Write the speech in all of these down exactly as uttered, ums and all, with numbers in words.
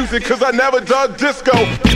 music cause I never dug disco.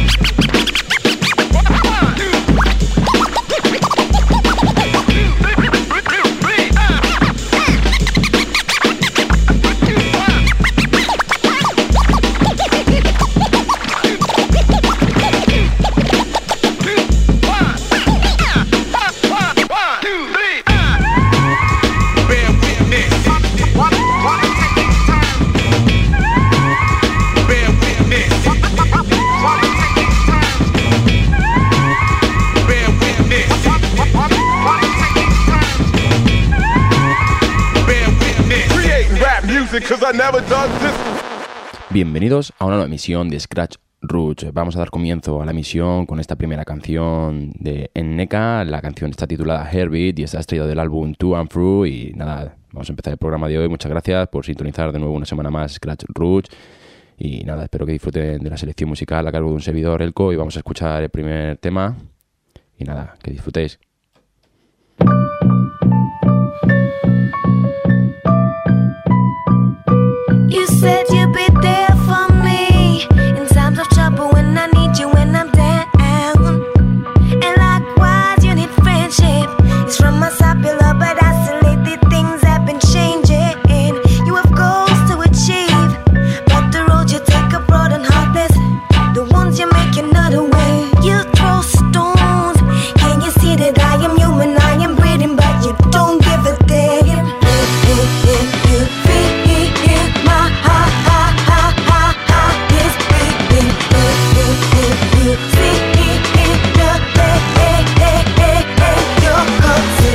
Bienvenidos a una nueva emisión de Scratch Roots. Vamos a dar comienzo a la emisión con esta primera canción de Enneka. La canción está titulada Heartbeat y está extraída del álbum To and Fro. Y nada, vamos a empezar el programa de hoy. Muchas gracias por sintonizar de nuevo una semana más Scratch Roots. Y nada, espero que disfruten de la selección musical a cargo de un servidor, Elko. Y vamos a escuchar el primer tema. Y nada, que disfrutéis. You said you'd be there for me in times of trouble when I need you when I'm down. And likewise, you need friendship. It's from us popular, but isolated things have been changing. You have goals to achieve, but the road you take are broad and heartless. The ones you make another way. You throw stones. Can you see that I am human? I am breathing, but you don't give a damn. You feel my heart, heart, heart, heart, heart is beating. You feel the way you're cutting.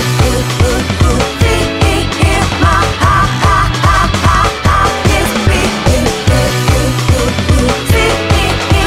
You feel my heart, heart, heart, heart, heart is beating. You feel the way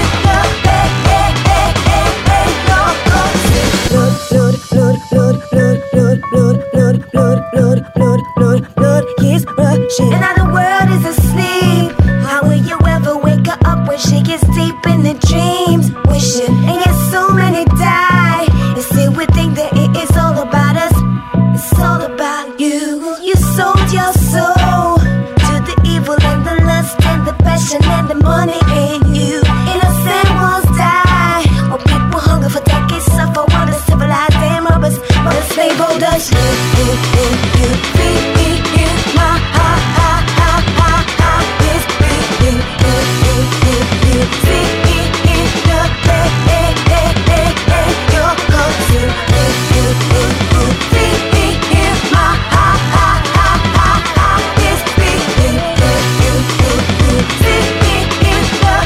you're cutting. Blood, blood, blood, blood, blood, blood, blood, blood, blood, blood, blood is rushing. And now the world is asleep. How will you ever wake her up when she gets deep in the dreams? Wishing, and yet so many die. And still we think that it is all about us. It's all about you. You sold your soul to the evil and the lust and the passion and the money in you. Innocent ones die. Or people hunger for decades, suffer while the civilized damn robbers, while the slave holders. You, you, you, you, you, you, my heart, heart, heart, heart, heart is beating. You, you, you, you, feel the way you're cutting. You, you, you, you, feel my heart, heart, heart, heart, heart is beating. You, you, you, you, feel the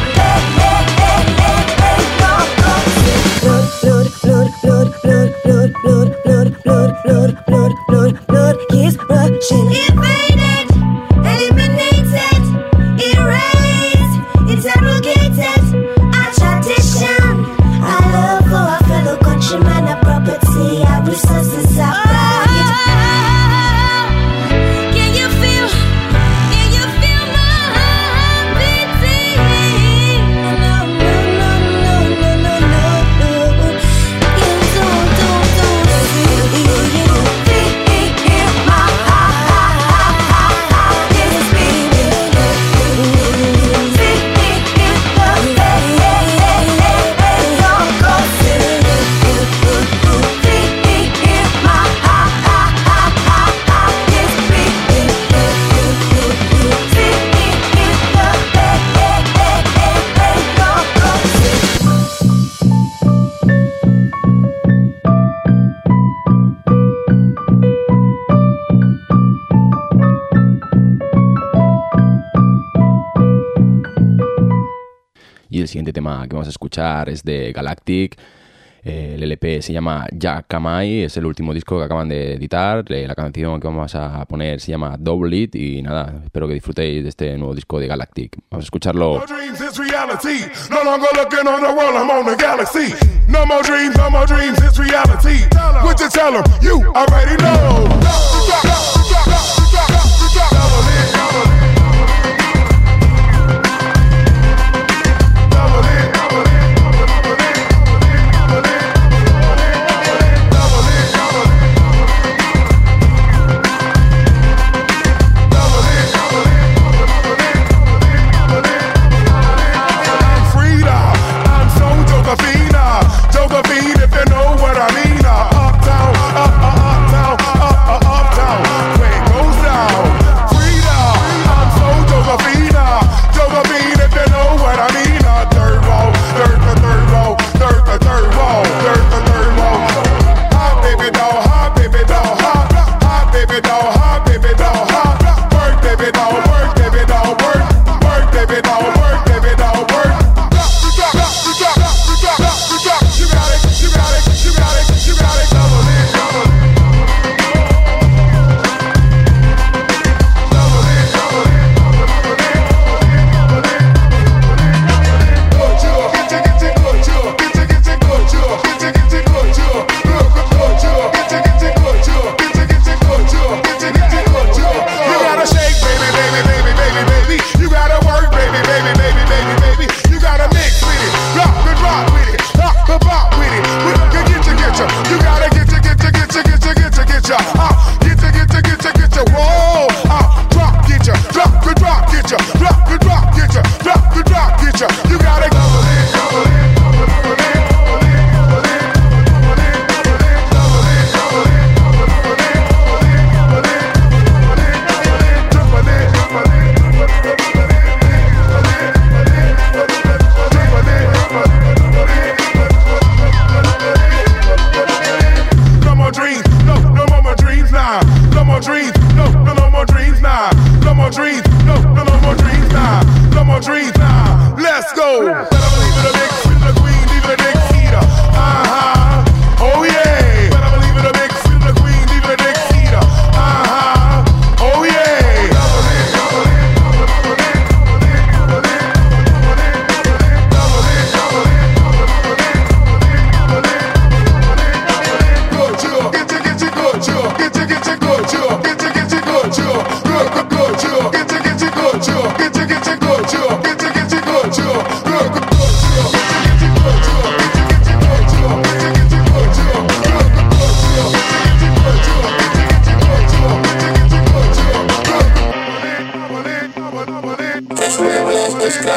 way you're cutting. Blood, blood, blood, blood, blood, blood, blood, blood, blood, blood, blood is rushing. Invaded, eliminated, erased, interrogated. Our tradition, our love for our fellow countrymen, our property, our resources, our pride. Can you feel, can you feel my heart beating? No, no, no, no, no, no, no, no. You don't, don't, don't see. You feel my heart, heart, heart, heart is beating. You feel the way you're cutting. You feel my heart, heart, heart, heart, heart is beating. You feel the way you're cutting. Y el siguiente tema que vamos a escuchar es de Galactic. Eh, el L P se llama Yakamai, es el último disco que acaban de editar. Eh, la canción que vamos a poner se llama Double It. Y nada, espero que disfrutéis de este nuevo disco de Galactic. Vamos a escucharlo. No dreams, it's reality. No longer looking on the world, I'm on the galaxy. No more dreams, no more dreams, it's reality. What you tell them? You already know. Double it, double it.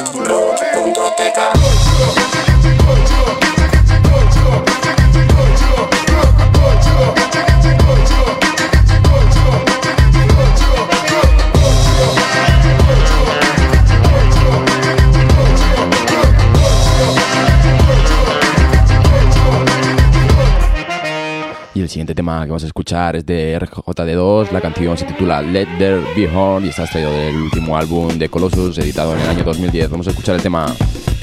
scratchroad punto t k. Y el siguiente tema que vamos a escuchar es de R J D dos, la canción se titula Let There Be Horn y está extraído del último álbum de Colossus, editado en el año dos mil diez. Vamos a escuchar el tema.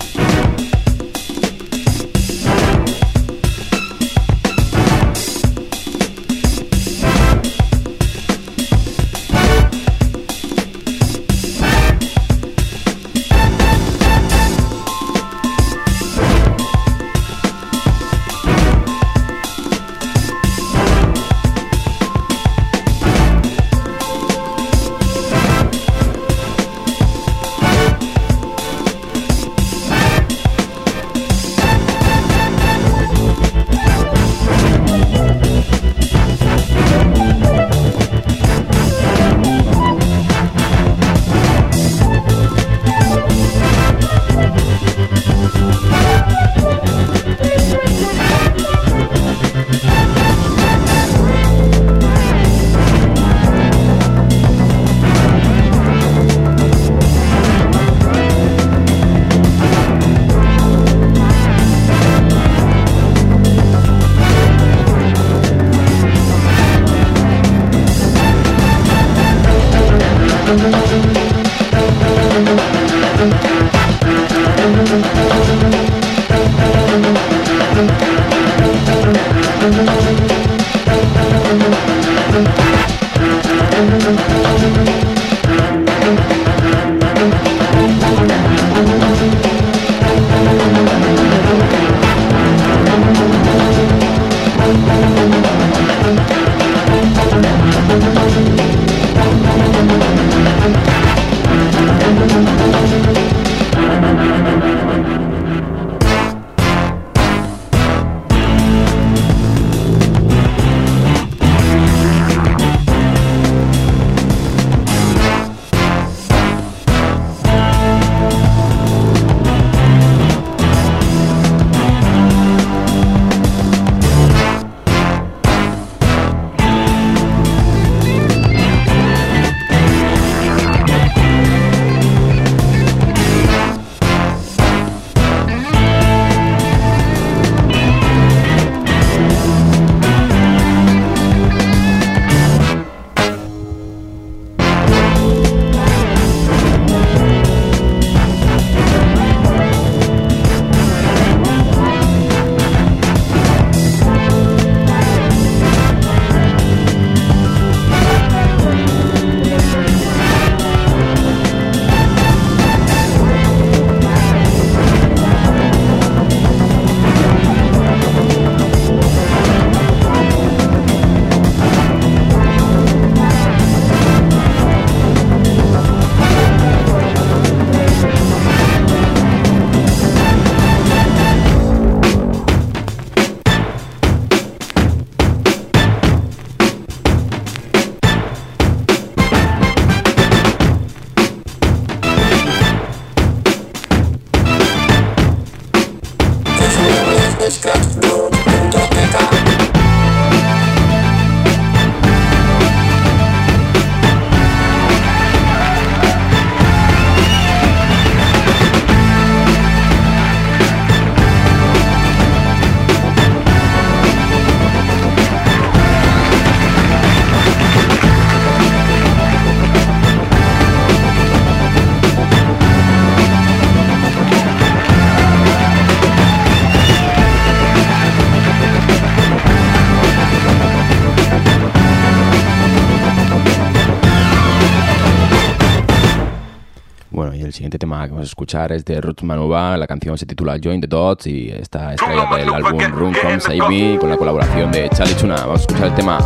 El siguiente tema que vamos a escuchar es de Roots Manuva, la canción se titula Join the Dots y está extraída del álbum Run Come Save Me con la colaboración de Charlie Chuna. Vamos a escuchar el tema.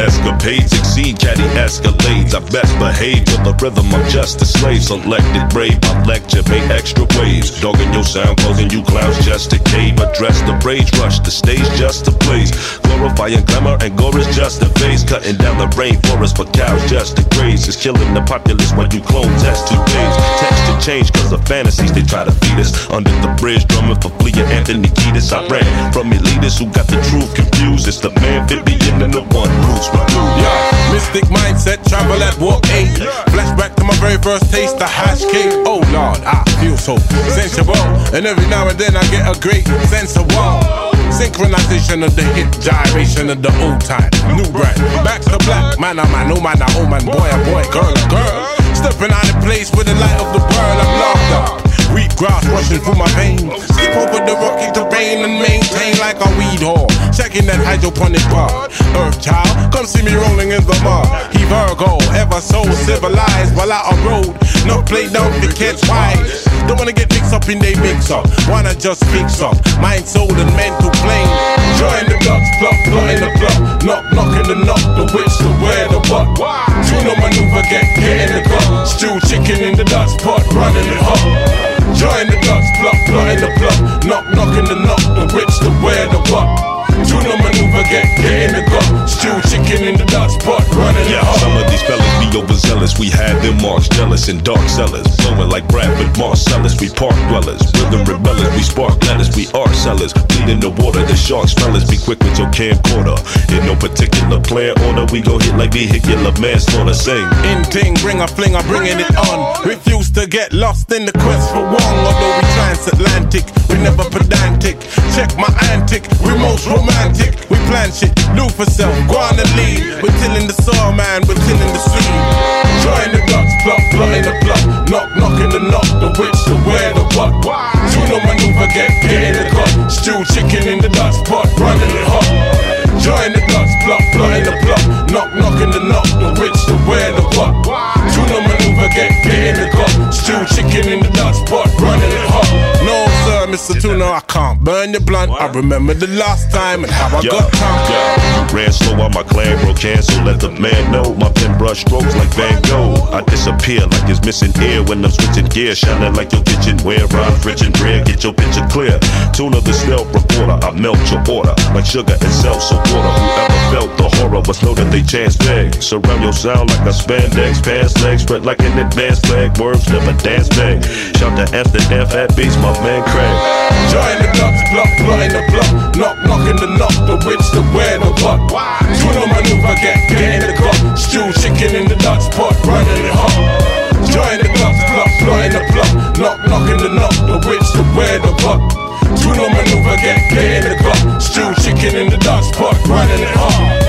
escapades exceed caddy escalades. I best behave to the rhythm, I'm just a slave. Selected brave, my lecture made extra waves. Dogging your sound, closing you clowns just a cave. Address the rage, rush the stage just to blaze. Glorifying glamour and gore is just a phase. Cutting down the rainforest for cows just to graze. Is killing the populace while you clone test two days. Texture change cause of fantasies they try to feed us. Under the bridge drumming for Flea Anthony Kiedis. I ran from elitists who got the truth confused. It's the man fit beginning the one roots removed. Yeah, mystic mindset, travel at warp eight. Flashback to my very first taste of hash cake. Oh Lord, I feel so sensual. And every now and then I get a great sense of wow. Synchronization of the hit, gyration of the old time. New brand, back to black. Man, oh man, oh man, oh man, boy, oh boy, girl, oh girl. Stepping out of place with the light of the world of laughter. Wheat grass rushing through my veins. Skip over the rocky terrain and maintain like a weed whore. Checking that hydroponic bar. Earth child, come see me rolling in the mud. He Virgo, ever so civilized while out on road. No play down to catch wise. Don't wanna get mixed up in they mix up. Wanna just fix up mind, soul, and mental plane. Join the ducks, pluck, plot in the plot. Knock, knock in the knock, the witch, the where, the what. Juno maneuver, get, get in the club. Stew chicken in the dust pot, running it hot. Join the ducks, pluck, plot in the plot. Knock, knock in the knock, the witch, the where, the what. Juno maneuver, get, get in the gut. Stew chicken in the dust pot, running it hot. Some of these fellas be overzealous. We had them marks jealous and dark sellers. Blowing like Bradford Marcellus. We park dwellers, rhythm rebellers. We spark letters, we art sellers. Bleed in the water, the sharks fellas. Be quick with your camcorder. In no particular plan order, we go hit like vehicular manslaughter. Sing. In ting, bring a fling, I'm bringing it on. Refuse to get lost in the quest for one. Although we transatlantic, we never pedantic. Check my antic, we most romantic. We plan shit, do for self, go on and lead. We're tilling the soil, man, we're tilling the seed. Join the ducks, plot, plot in the plot. Knock, knock in the knock, the witch, the where, the what. Juno maneuver, get, get in the gut. Stew chicken in the dust pot, running it hot. Join the ducks, plot, plot in the plot. Knock, knock in the knock, the witch, the where, the what. Juno maneuver, get, get in the gut. Stew chicken in the dust pot, running it hot. No sir, Mister Tuna, I can't burn your blunt. I remember the last time and how I yeah, got time. Yeah. Ran slow on my clan, broke cancel, let the man know. My pen brush strokes like Van Gogh. I disappear like it's missing air when I'm switching gear. Shining like your kitchenware, rhymes rich and rare, get your picture clear. Tuna the stealth reporter, I melt your order like sugar and seltzer water. Whoever felt the horror must know that they chance bag. Surround your sound like a spandex, pants legs spread like an advanced flag. Worms never dance bag. Shout to Amsterdam, fat beats, my man Craig. Join the ducks, block, plot in the block. Knock, knock in the knock, the witch, the where, the what. Juno maneuver, get, get in the cup. Stew chicken in the dust pot, running it hot. Join the ducks, block, plot in the block. Knock, knock in the knock, the witch, the where, the what. Juno maneuver, get, get in the cup. Stew chicken in the dust pot, running it hot.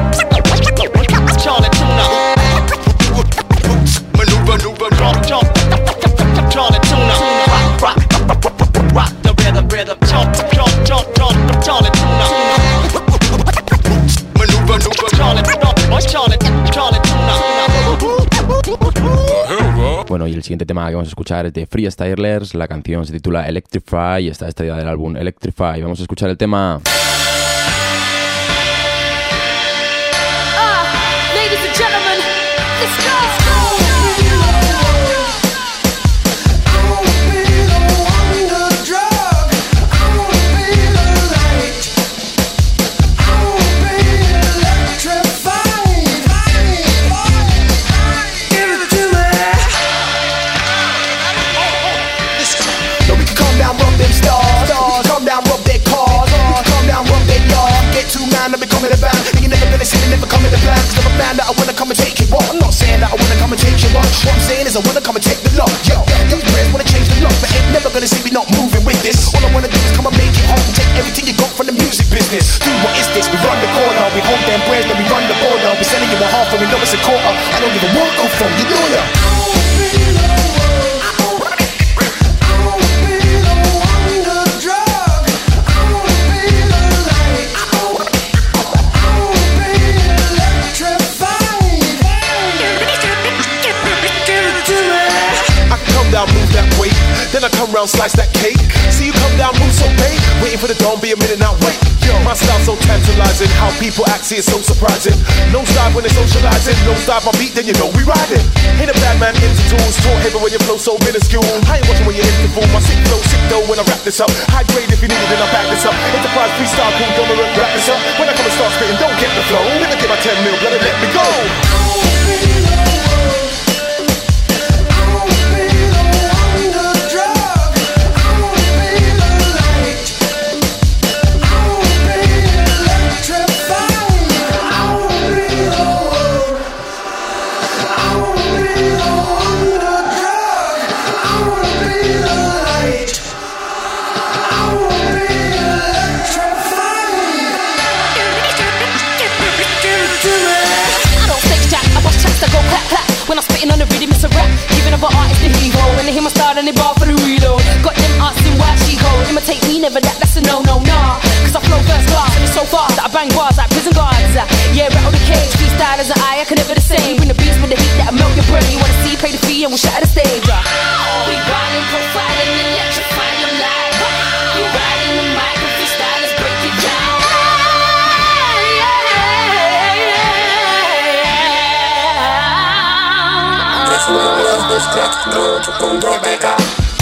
Charlie Tuna. Maneuver, maneuver, drop, drop. Charlie Tuna. Rock, rock, rock, rock the rhythm, rhythm. Jump, jump, jump, jump. Charlie Tuna. Maneuver, maneuver. Charlie, Charlie, Charlie Tuna. Bueno, y el siguiente tema que vamos a escuchar es de Freestylers. La canción se titula Electrify y está extraída del álbum Electrify. Vamos a escuchar el tema. That I wanna come and take it, what? I'm not saying that I wanna come and take you, what? What I'm saying is I wanna come and take the lot, yo. These brands wanna change the lock, but ain't never gonna see me not moving with this. All I wanna do is come and make it home, take everything you got from the music business. Dude, what is this? We run the corner, we hold them brands, then we run the border. We're selling you a half and we know it's a quarter. I don't give a what go from, you know ya. Then Then I come round, slice that cake. See you come down, move so big. Waiting for the dawn, be a minute now, wait. Yo, my style so tantalizing. How people act, see it's so surprising. No dive when they're socializing. No dive my beat, then you know we riding. Ain't a bad man into tools. Talk heavy when your flow so minuscule. I ain't watching when you're in the fool. My sick flow, sick though when I wrap this up. High grade if you need it, then I back this up. Enterprise freestyle, cool, dominant, wrap this up. When I come and start spitting, don't get the flow. Let me get my ten mil, blood and let me go. When I'm spitting on the rhythm, it's a rap. Giving up an artist the hero. When they hear my style, then they bar for the reload. Got them asking why she go. Imitate me, never that, that's a no, no, nah. Cause I flow first class, and it's so fast that I bang bars like prison guards. Yeah, rattle the cage, freestyle as an eye, I can never the same. Bring the beats with the heat that'll melt your brain. You wanna see, pay the fee, and we'll shatter the stage. We grinding, profiling, electrifying them live. We riding the mic, with freestyle, let's break it down. This track, no, to punto beca.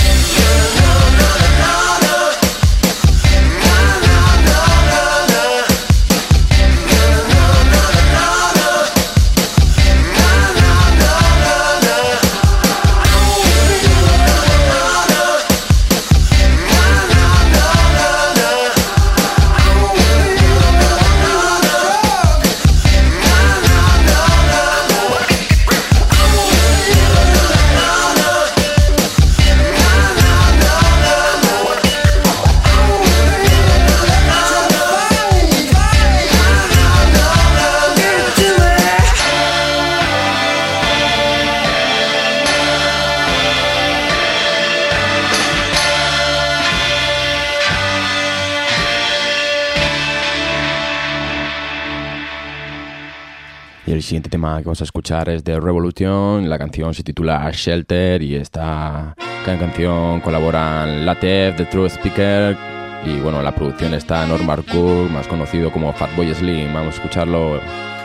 Y el siguiente tema que vamos a escuchar es de Revolution. La canción se titula Shelter y esta canción colaboran Lateef, The Truth Speaker y bueno, la producción está Norman Cook, más conocido como Fatboy Slim. Vamos a escucharlo.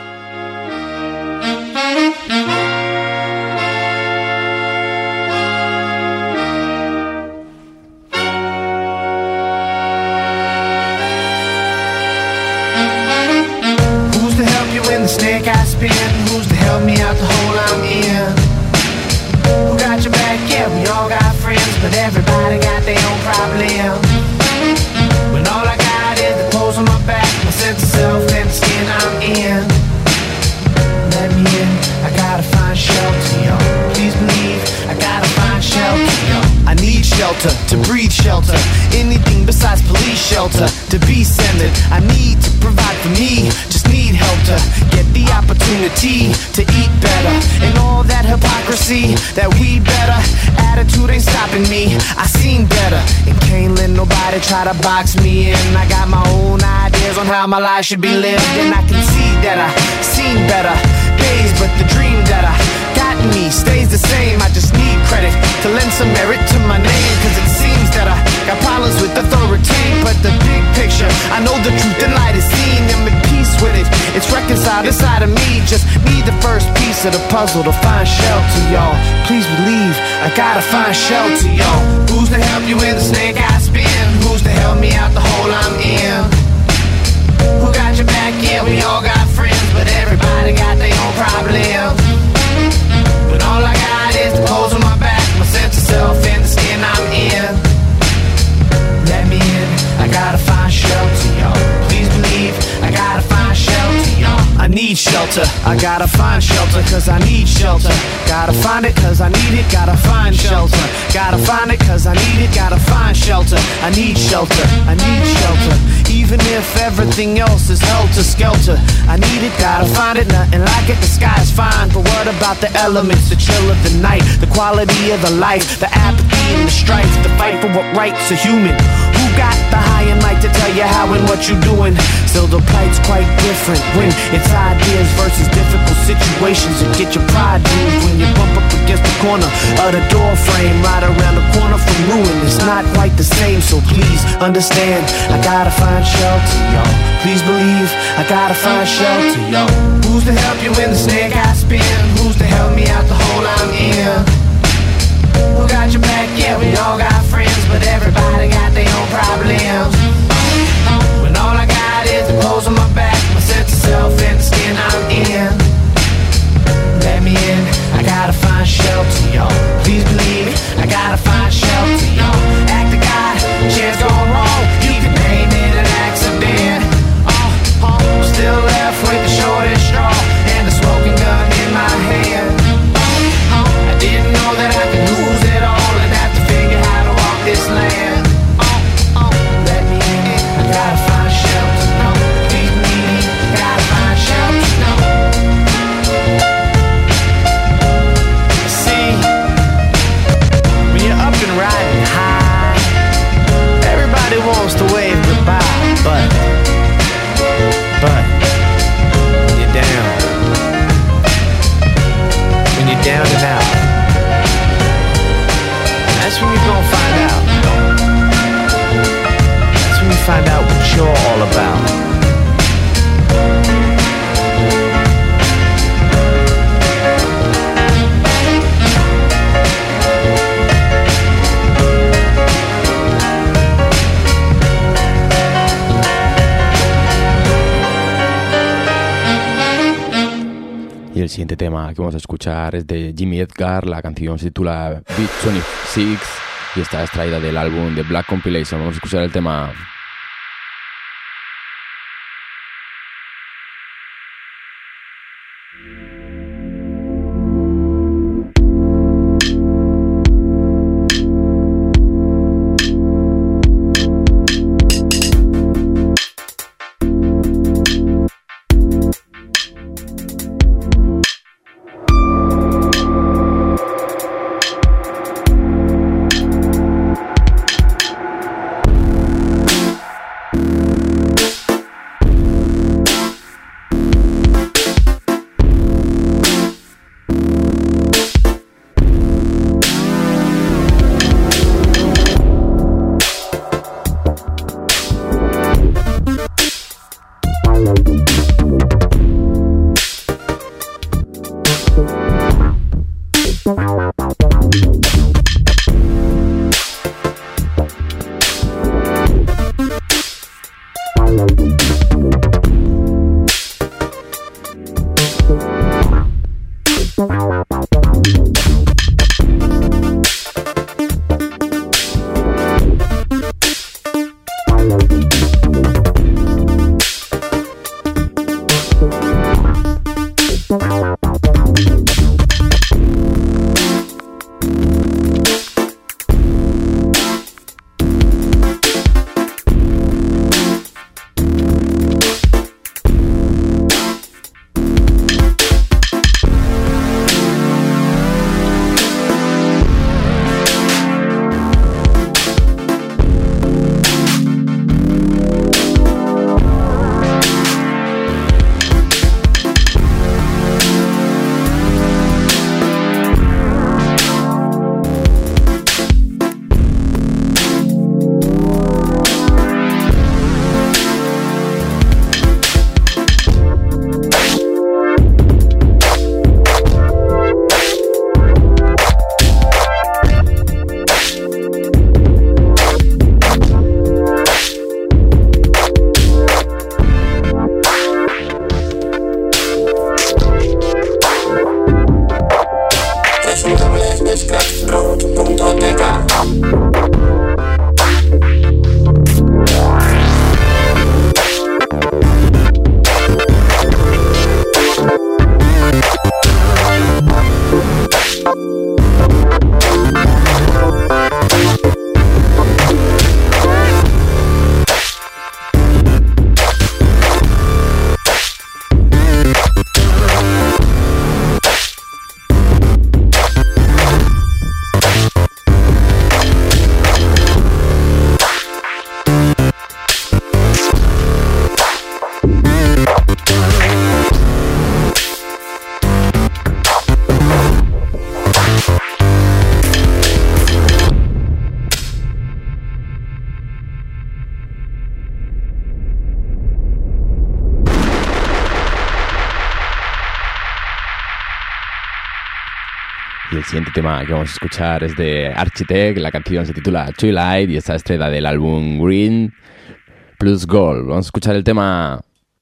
Snake I spin, who's to help me out the hole I'm in? Who got your back? Yeah, we all got friends, but everybody got their own problem. When all I got is the clothes on my back, my sense of self and the skin I'm in. Let me in, I gotta find shelter, yo. Please believe, I gotta find shelter, yo. I need shelter, to breathe shelter. Anything besides police shelter. To be centered, I need to provide for me. Just need help to get the opportunity to eat better. And all that hypocrisy, that we better. Attitude ain't stopping me, I seen better. And can't let nobody try to box me in. I got my own ideas on how my life should be lived. And I can see that I seen better days, but the dream that I got in me stays the same. I just need credit to lend some merit to my name. Cause it seems that I got problems with authority, but the big picture, I know the truth and light is seen. I'm at peace with it, it's reconciled inside of me. Just need the first piece of the puzzle to find shelter, y'all. Please believe, I gotta find shelter, y'all. Who's to help you in the snake I spin? Who's to help me out the hole I'm in? Who got your back? Yeah, we all got friends, but everybody got their own problem. But all I got is the clothes on my back, my sense of self and the skin I'm in. Let me in, I gotta find shelter, y'all. Please believe, I gotta find shelter, y'all. I need shelter, I gotta find shelter, cause I need shelter. Gotta find it cause I need it, gotta find shelter. Gotta find it cause I need it, gotta find shelter. I need shelter, I need shelter. Even if everything else is helter-skelter, I need it, gotta find it, nothing like it, the sky's fine. But what about the elements, the chill of the night, the quality of the life, the apathy and the strife, the fight for what rights a human? Who got the high and might to tell you how and what you doing? Still the plight's quite different when it's ideas versus difficult situations. And get your pride bruised when you bump up against the corner of the door frame, right around the corner from ruin. It's not quite the same, so please understand, I gotta find shelter, y'all. Please believe, I gotta find shelter, y'all. Who's to help you when the snake I spin? Who's to help me out the hole I'm in? Who got your back? Yeah, we all got friends, but everybody got their own problems. When all I got is the clothes on my back, my sense of self and the skin I'm in. Let me in, I gotta find shelter, y'all. Please believe me, I gotta find shelter, y'all. Act the guy, chance gone wrong, you can name it an accident. Oh, oh, I'm still left with the shortest straw and the smoking gun in my hand. Oh, oh, I didn't know that I could lose it all and have to figure how to walk this land. Oh, oh, let me in, I gotta find shelter, no. Please believe me, I gotta find shelter, no. Up and riding high, everybody wants to wave goodbye, but, but, when you're down, when you're down and out, that's when you're gonna find out, that's when you find out what you're all about. Y el siguiente tema que vamos a escuchar es de Jimmy Edgar, la canción se titula Beat veintiséis y está extraída del álbum The Black Compilation. Vamos a escuchar el tema. Y el siguiente tema que vamos a escuchar es de Architect, la canción se titula Twilight y está estrella del álbum Green Plus Gold. Vamos a escuchar el tema...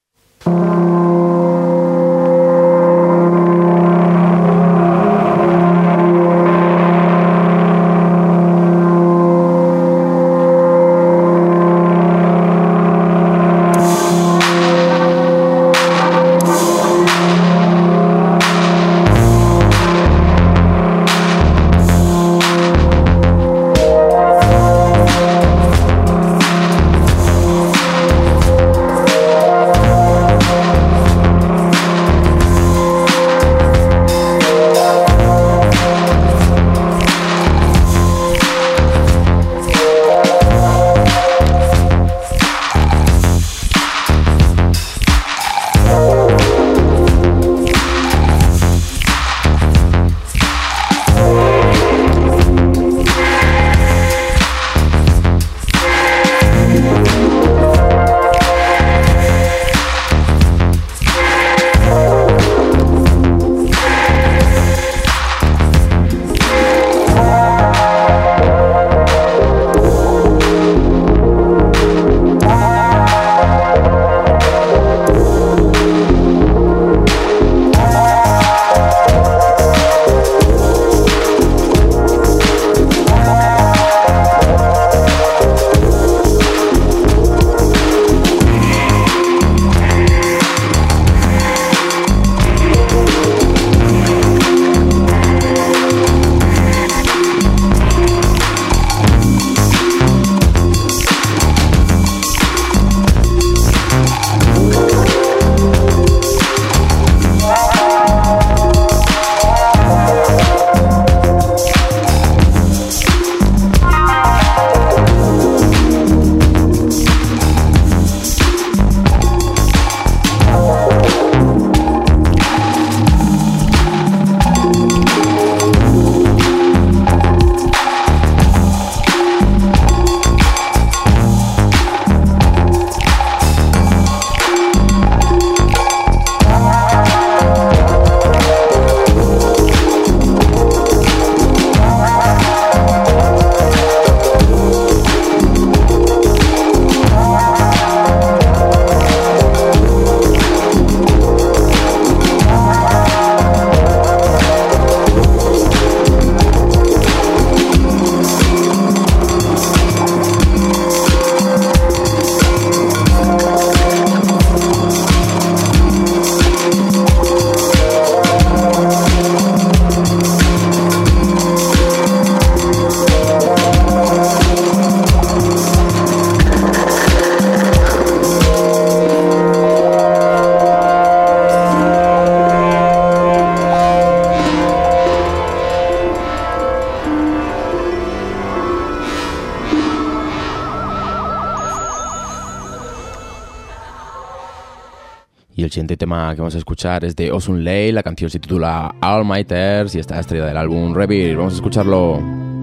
Y el siguiente tema que vamos a escuchar es de Osun Lay, la canción se titula All My Tears y está estrella del álbum Rebirth. Vamos a escucharlo.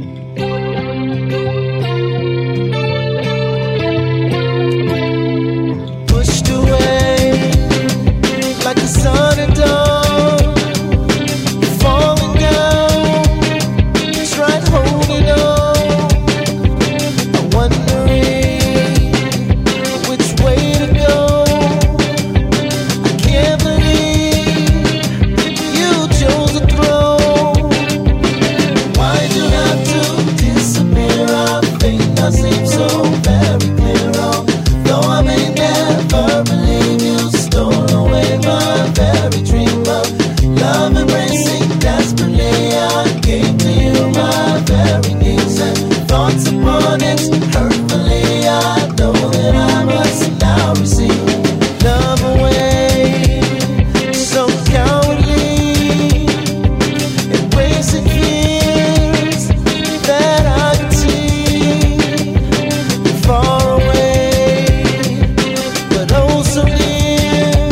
Pushed away like the sun at dawn, falling down, tried holding on, I'm wondering which way to go. I can't believe you chose to throw. Why'd you have to disappear? I think I seem so very clear. Though I may never believe you stole away my very dream of love, embracing desperately. I came to you, my very needs and thoughts upon it hurtfully. I know that I must now receive love away so cowardly, embracing fears that I could see far away, but oh so near.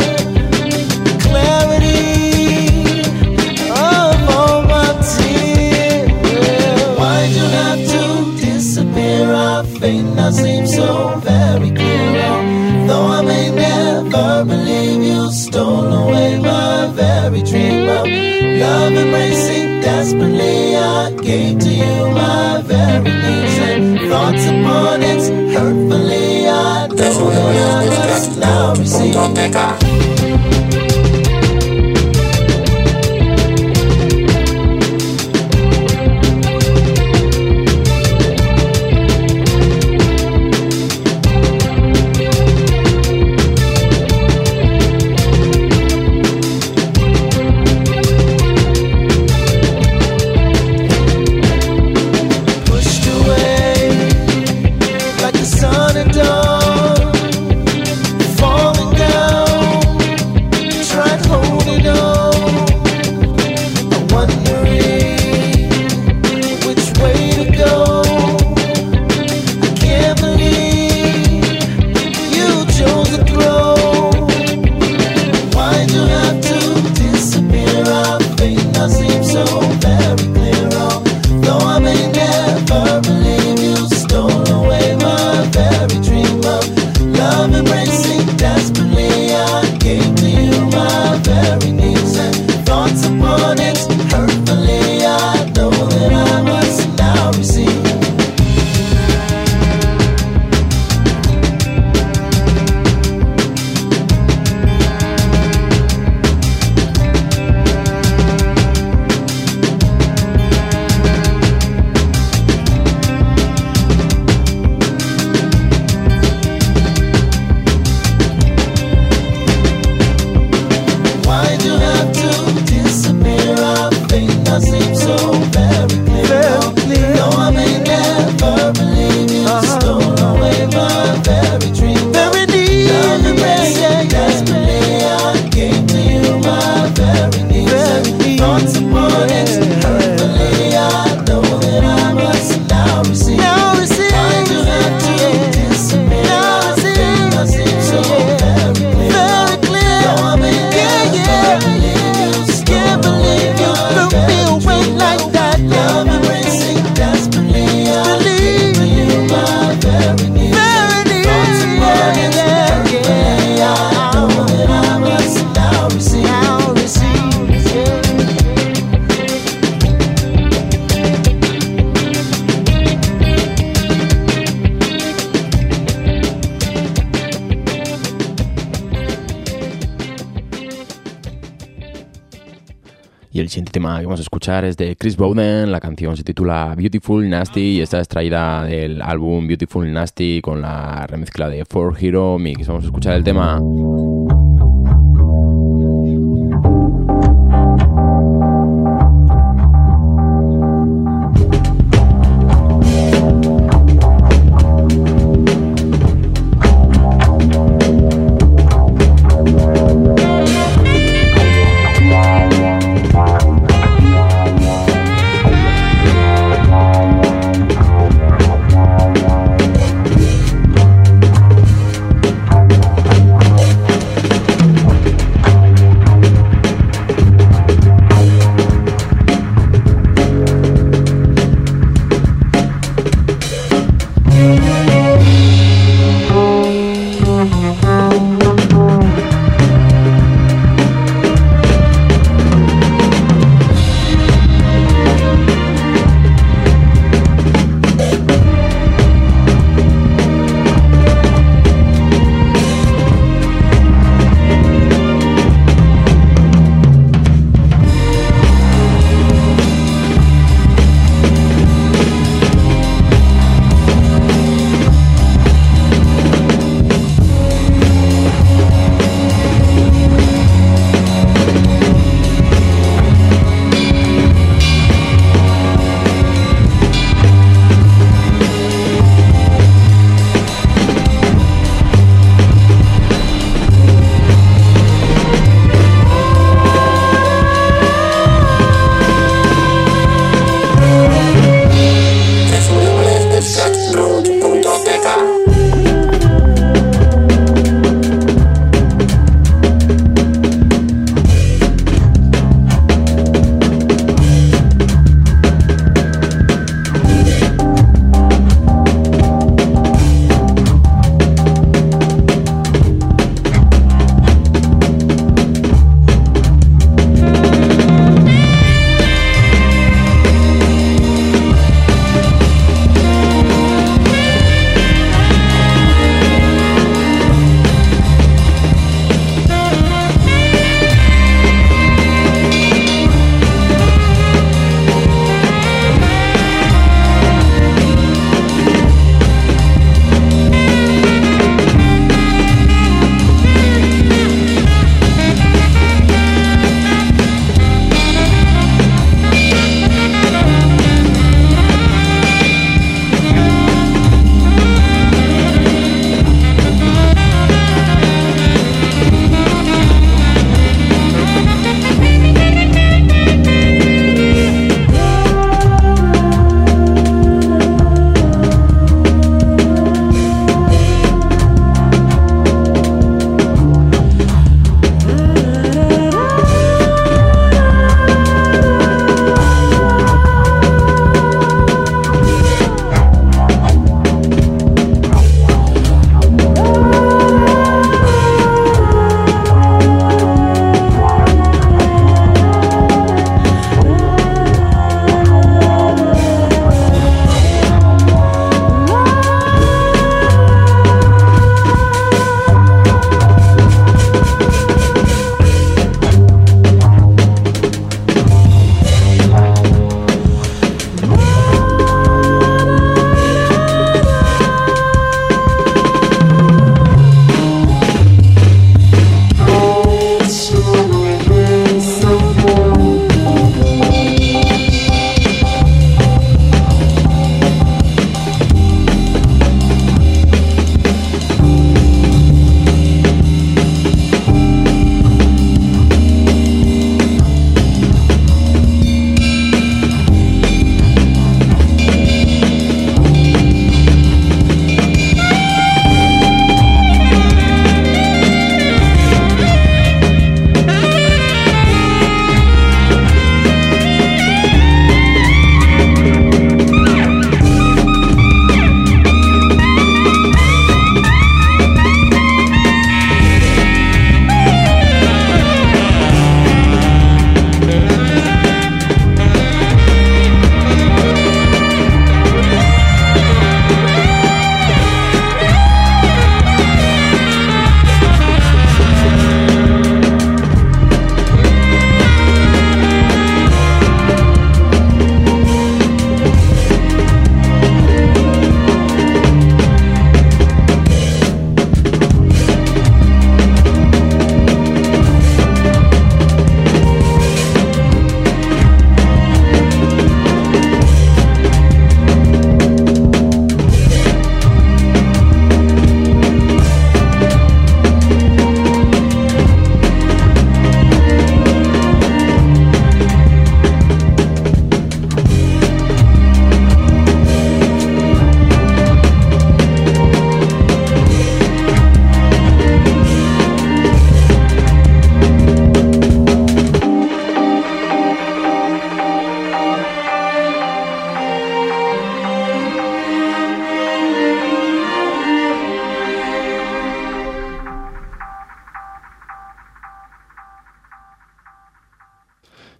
Clarity of all my tears. Why'd you have to disappear? I think I seem so very clear. Though I may never believe you stole away my very dream of Love embracing desperately, I gave to you my very needs and thoughts upon it. Hurtfully, I know that I must now receive. Y el siguiente tema que vamos a escuchar es de Chris Bowden. La canción se titula Beautiful Nasty y está extraída del álbum Beautiful Nasty con la remezcla de Four Hero Mix. Vamos a escuchar el tema.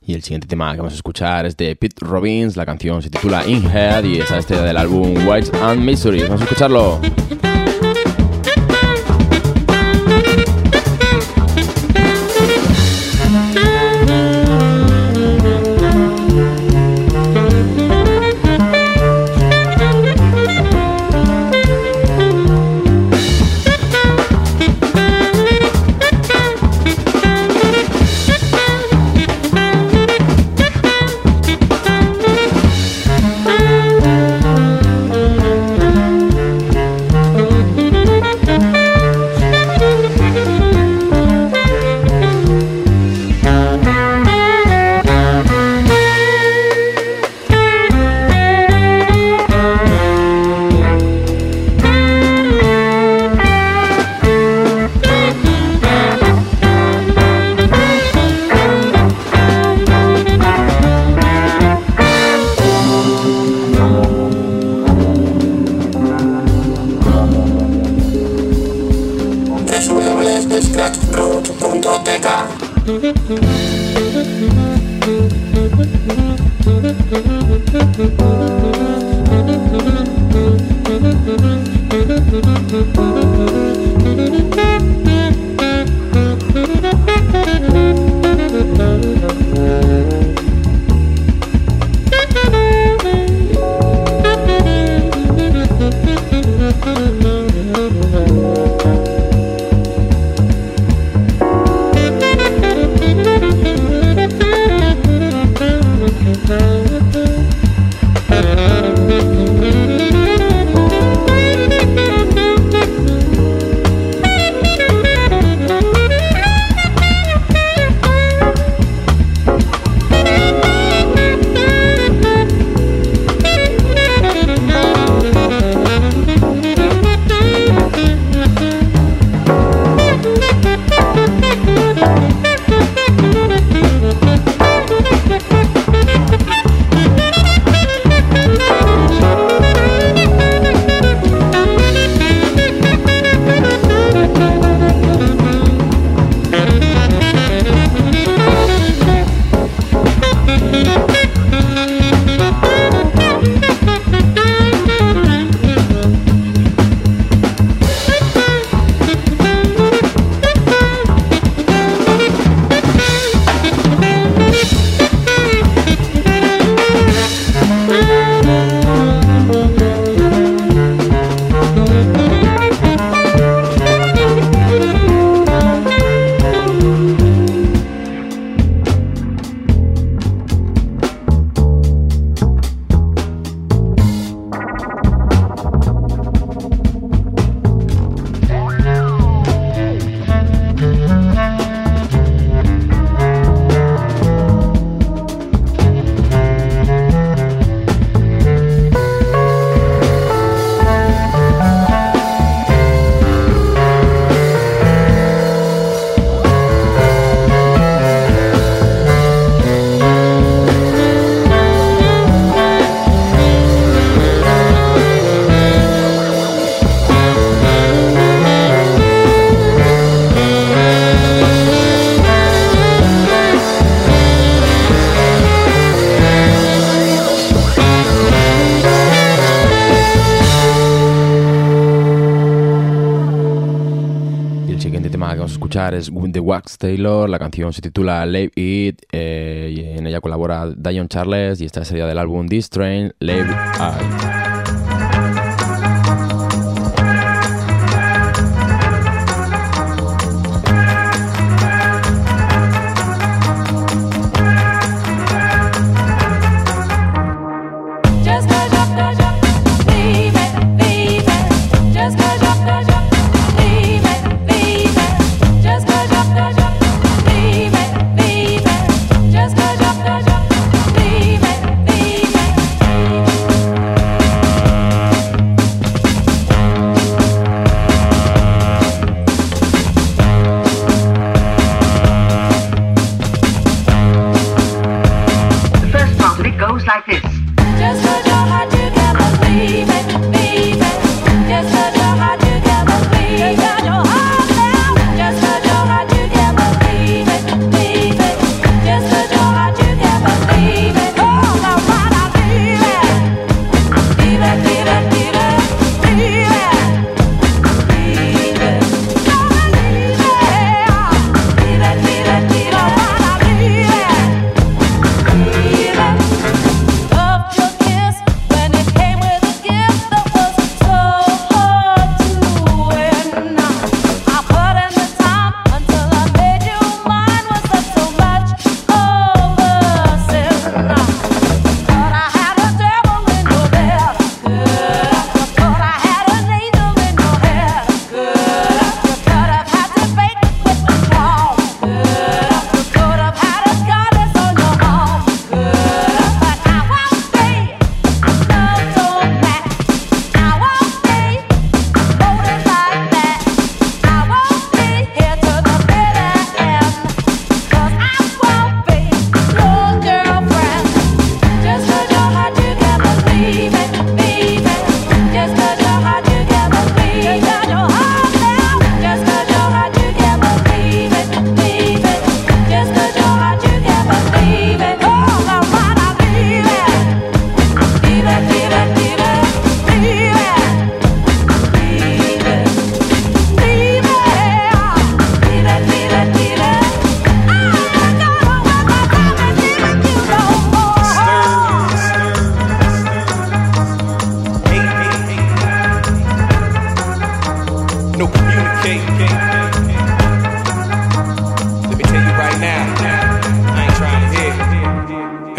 Y el siguiente tema que vamos a escuchar es de Pete Robbins, la canción se titula In Head y es la estrella del álbum Whites and Mysteries. Vamos a escucharlo. Es The Wax Taylor, la canción se titula Leave It, eh, y en ella colabora Dion Charles y esta sería del álbum This Train, Leave It. Just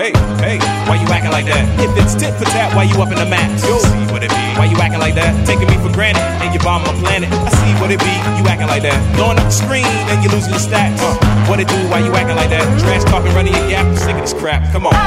Hey, hey, why you acting like that? If it's tit for tat, why you up in the max? Yo, see what it be. Why you acting like that? Taking me for granted, and you bomb my planet. I see what it be. You acting like that. Blowing up the screen, and you losing your stats. Uh, what it do? Why you acting like that? Trash talking, running your gap. I'm sick of this crap. Come on.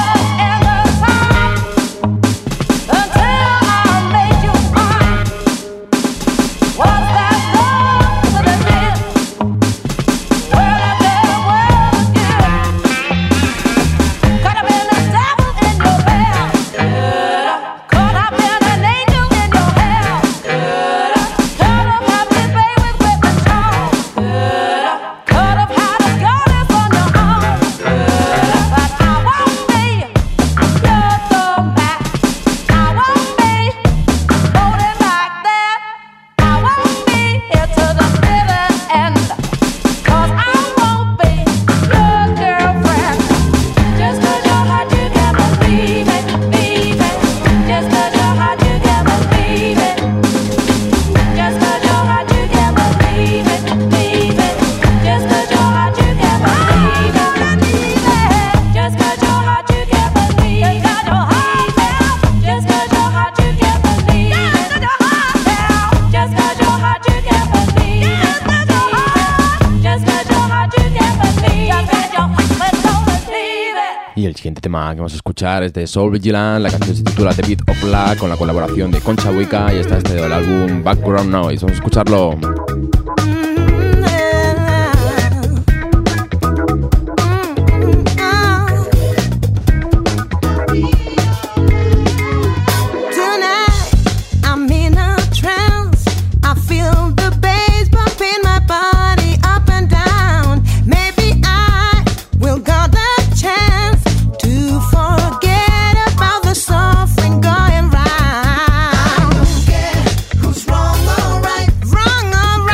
Y el siguiente tema que vamos a escuchar es de Soul Vigilant, la canción se titula The Beat of Black, con la colaboración de Concha Wicca y está este del álbum Background Noise. Vamos a escucharlo. Wrong or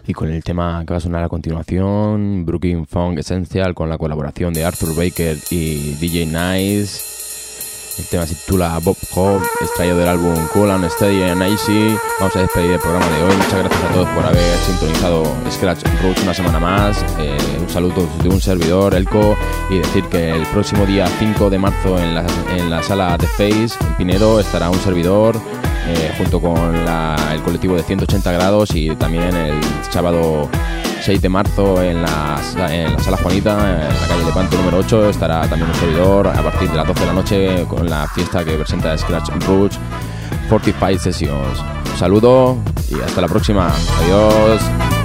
Y con el tema que va a sonar a continuación, Brooklyn Funk Essential, con la colaboración de Arthur Baker y D J Nice. El tema se titula Bob Hope, extraído del álbum Cool and Steady and Easy. Vamos a despedir el programa de hoy. Muchas gracias a todos por haber sintonizado Scratch Roots una semana más. Eh, un saludo de un servidor, Elko, y decir que el próximo día cinco de marzo en la, en la sala The Face, en Pinedo, estará un servidor eh, junto con la, el colectivo de ciento ochenta grados, y también el sábado seis de marzo en la, en la sala Juanita, en la calle Lepanto número ocho, estará también un servidor a partir de las doce de la noche con la fiesta que presenta Scratch Roots cuarenta y cinco Sessions. Un saludo y hasta la próxima. Adiós.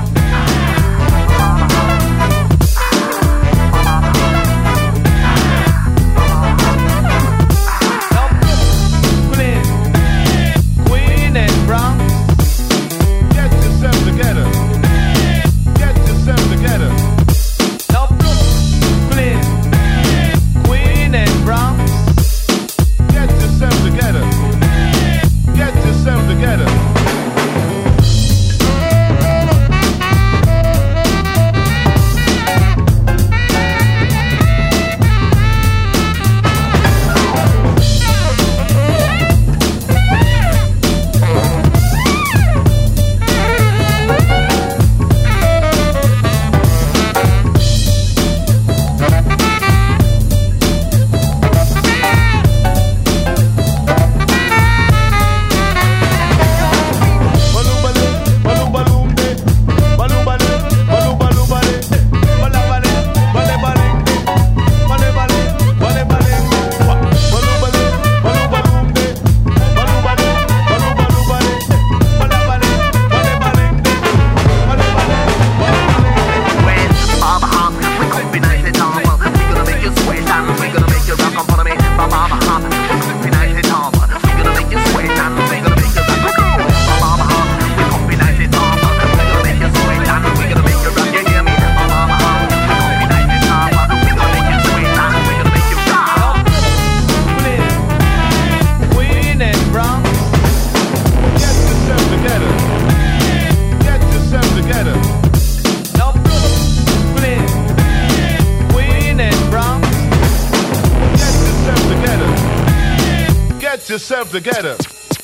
Yourself together.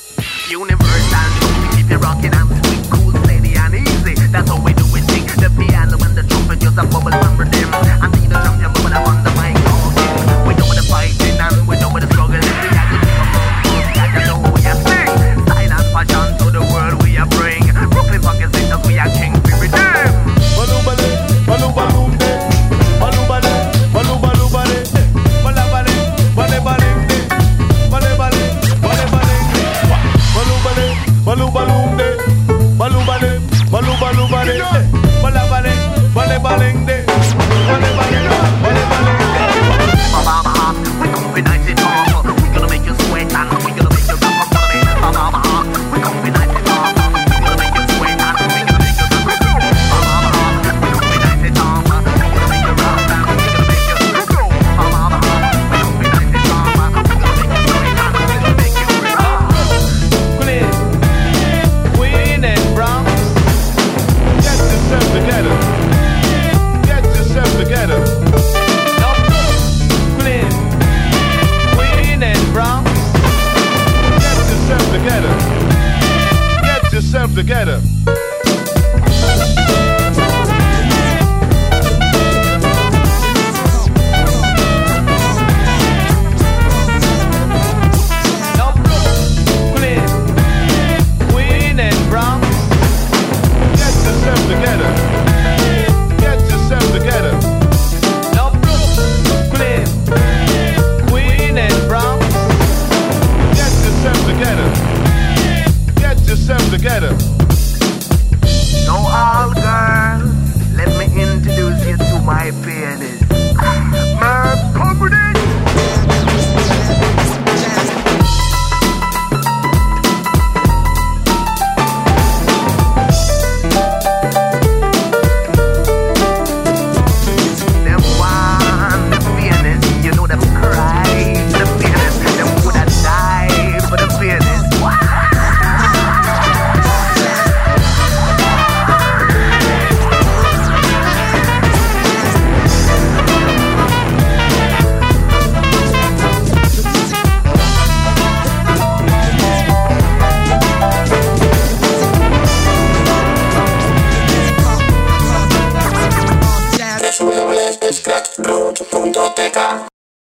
Universal, keep you rocking and sweet, cool, steady and easy. That's how we do it. Sing the piano and the trumpet, just a bubble from rhythm. I see the champion, but I'm on the mic talking. We know the fighting and we know